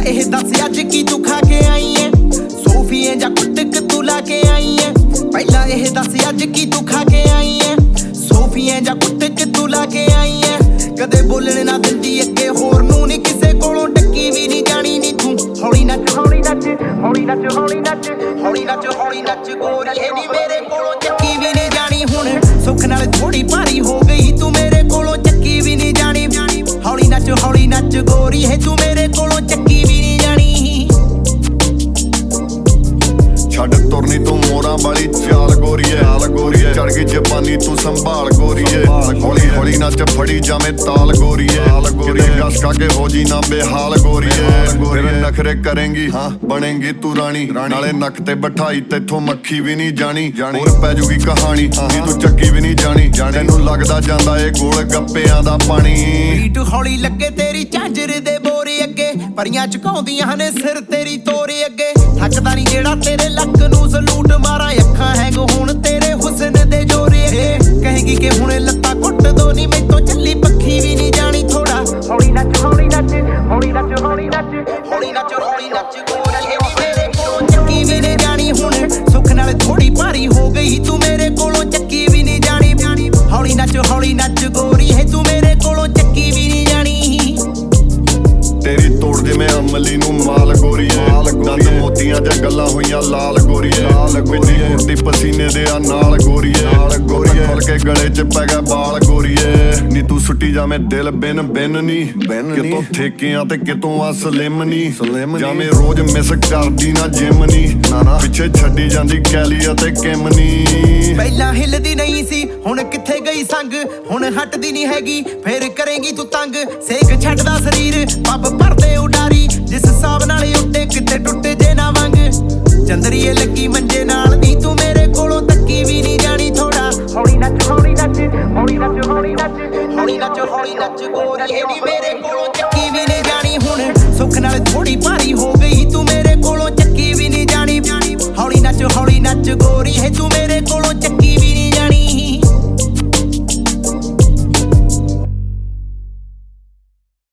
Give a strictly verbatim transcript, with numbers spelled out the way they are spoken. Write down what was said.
ਇਹ ਦੱਸ ਅੱਜ ਕੀ ਤੂੰ ਖਾ ਕੇ ਆਈ ਐ ਸੋਫੀਏ ਜਾਂ ਕੁੱਟਕ ਤੂੰ ਲਾ ਕੇ ਆਈ ਐ ਪਹਿਲਾਂ ਇਹ ਦੱਸ ਅੱਜ ਕੀ ਤੂੰ ਖਾ ਕੇ ਆਈ ਐ ਸੋਫੀਏ ਜਾਂ ਕੁੱਟਕ ਤੂੰ ਲਾ ਕੇ ਆਈ ਐ ਕਦੇ ਬੋਲਣ ਨਾ ਦਿੰਦੀ ਅੱਗੇ ਹੋਰ ਨੂੰ ਨੀ ਕਿਸੇ ਕੋਲੋਂ ਟੱਕੀ ਵੀ ਨਹੀਂ ਜਾਣੀ ਨੀ ਤੂੰ ਹੌਲੀ ਨੱਚ ਹੌਲੀ ਨੱਚ ਹੌਲੀ ਨੱਚ ਹੌਲੀ ਨੱਚ ਹੌਲੀ ਨੱਚ ਹੌਲੀ ਨੱਚ ਗੋਰੀ ਇਹ ਨੀ ਮੇਰੇ ਕੋਲੋਂ ਚੱਕੀ ਵੀ ਨਹੀਂ ਜਾਣੀ ਹੁਣ ਸੁੱਖ ਨਾਲ ਥੋੜੀ ਭਾਰੀ ਹੋ ਗਈ ਤੂੰ ਮੇਰੇ ਕੋਲੋਂ ਚੱਕੀ ਵੀ ਨਹੀਂ ਜਾਣੀ ਹੌਲੀ ਨੱਚ ਹੌਲੀ ਨੱਚ ਗੋਰੀ ਹੈ ਤੂੰ ਮੇਰੇ ਕੋਲੋਂ ਚੱਕੀ ਵੀ ਨਹੀਂ ਜਾਣੀ ਛੱਡ ਤੁਰਨੀ ਤੂੰ ਮੋਰਾਂ ਵਾਲੀ ਚਾਲ ਗੋਰੀਏ ਹਾਲ ਗੋਰੀਏ ਚੜ ਗਈ ਜਵਾਨੀ ਤੂੰ ਸੰਭਾਲ ਗੋਰੀਏ ਹੌਲੀ ਹੌਲੀ ਨੱਚ ਫੜੀ ਜਾਵੇਂ ਤਾਲ ਗੋਰੀਏ ਕਿਤੇ ਗਸ ਕਾ ਕੇ ਹੋ ਜੀ ਨਾ ਬੇਹਾਲ ਗੋਰੀਏ ਤੇਰੇ ਨਖਰੇ ਕਰੇਂਗੀ ਹਾਂ ਬਣੇਂਗੀ ਤੂੰ ਰਾਣੀ ਨਾਲੇ ਨੱਕ ਤੇ ਬਿਠਾਈ ਤੇਥੋਂ ਮੱਖੀ ਵੀ ਨਹੀਂ ਜਾਣੀ ਹੋਰ ਪੈ ਜੂਗੀ ਕਹਾਣੀ ਜੀ ਤੂੰ ਚੱਕੀ ਵੀ ਨਹੀਂ ਜਾਣੀ ਤੈਨੂੰ ਲੱਗਦਾ ਜਾਂਦਾ ਏ ਗੋਲ ਗੱਪਿਆਂ ਦਾ ਪਾਣੀ ਬੀਟ ਹੌਲੀ ਲੱਗੇ ਤੇਰੀ ਝਾਂਜਰ ਦੇ ਬੋਰੇ ਅੱਗੇ ਪਰੀਆਂ ਝੁਕਾਉਂਦੀਆਂ ਨੇ ਸਿਰ ਤੇਰੀ ਤੋਰੇ ਅੱਗੇ ਥੱਕਦਾ ਨਹੀਂ ਜਿਹੜਾ ਤੇਰੇ ਲੱਕ ਨੂੰ ਸਲੂਟ ਮਾਰਾਂ ਅੱਖਾਂ ਹੈਗ ਹੁਣ ਤੇਰੇ ਹੁਸਨ ਦੇ ਜੋਰੇ ਅੱਗੇ ਕਹੇਗੀ ਕਿ ਹੁਣ ਲੱਤਾਂ ਘੁੱਟ ਦੋ ਨੀ ਮੈਥੋਂ ਚੱਲੀ ਪੱਖੀ ਵੀ ਨਹੀਂ ਜਾਣੀ ਥੋੜਾ ਹੌਲੀ ਨੱਚ ਹੌਲੀ ਨੱਚ ਹੌਲੀ ਨੱਚ ਹੌਲੀ ਨੱਚ ਹੌਲੀ ਨੱਚ ਹੌਲੀ ਨੱਚ ਗੋਰੀ ਮੇਰੇ ਕੋਲੋਂ ਚੱਕੀ ਵੀ ਨਹੀਂ ਜਾਣੀ ਹੁਣ ਸੁੱਖ ਨਾਲ ਥੋੜੀ ਭਾਰੀ ਹੋ ਗਈ ਤੂੰ ਮੇਰੇ ਕੋਲੋਂ ਚੱਕੀ ਵੀ ਨਹੀਂ ਜਾਣੀ ਹੌਲੀ ਨੱਚ ਹੌਲੀ ਨੱਚ ਗੋਰੀ ਹੈ ਤੂੰ ਮੇਰੇ ਕੋਲੋਂ ਚੱਕੀ ਵੀ ਨਹੀਂ ਜਾਣੀ ਤੇਰੀ ਤੋੜ ਜਿਵੇਂ ਅਮਲੀ ਨੂੰ ਮਾਲ ਗੋਰੀਏ ਦੰਦ ਮੋਤੀਆਂ ਜਾਂ ਗੱਲਾਂ ਹੋਈਆਂ ਲਾਲ ਗੋਰੀਏ ਬਿੰਦੀ ਕੁਰਦੀ ਪਸੀਨੇ ਦੇ ਆ ਨਾਲ ਗੋਰੀਏ ਗੋਰੀਏ ਖੁੱਲ ਕੇ ਗਲੇ ਚ ਪੈ ਗਿਆ ਬਾਲ ਗੋਰੀਏ ਨੀ ਤੂੰ ਸੁੱਟੀ ਜਾਵੇਂ ਦਿਲ ਬਿਨ ਬਿਨ ਨੀ ਕਿਤੋਂ ਠੇਕਿਆਂ ਤੇ ਕਿਤੋਂ ਆ ਸਲਿਮ ਨੀ ਜਾਵੇਂ ਰੋਜ਼ ਮਿਸ ਕਰਦੀ ਨਾ ਜਿਮ ਨੀ ਪਿੱਛੇ ਛੱਡੀ ਜਾਂਦੀ ਕੈਲੀ ਅਤੇ ਕਿਮ ਨੀ ਪਹਿਲਾਂ ਹਿੱਲਦੀ ਨਹੀਂ ਸੀ ਹੁਣ ਕਿੱਥੇ ਗਈ ਸੰਗ ਹੁਣ ਹਟਦੀ ਨਹੀਂ ਹੈਗੀ ਫੇਰ ਕਰੇਂਗੀ ਤੂੰ ਤੰਗ ਸੇਕ ਛੱਡਦਾ ਸਰੀਰ ਪੱਬ ਭਰਦੇ ਉਡਾਰੀ ਜਿਸ ਹਿਸਾਬ ਨਾਲ ਉੱਡੇ ਕਿਤੇ ਟੁੱਟੇ ਜੇ ਨਾ ਵੰਗ ਚੰਦਰੀਏ ਲੱਗੀ ਮੰਜੇ ਨਾਲ ਨੀ ਤੂੰ ਮੇਰੇ ਕੋਲੋਂ ਤੱਕੀ ਵੀ ਨਹੀਂ ਜਾਣੀ ਥੋੜਾ ਹੌਲੀ ਨੱਚ ਹੌਲੀ ਨੱਚ ਹੌਲੀ ਨੱਚ ਹੌਲੀ ਨੱਚ ਹੌਲੀ ਨੱਚ ਹੌਲੀ ਨੱਚ ਗੋਰੀ ਇਹ ਨੀ ਮੇਰੇ ਕੋਲੋਂ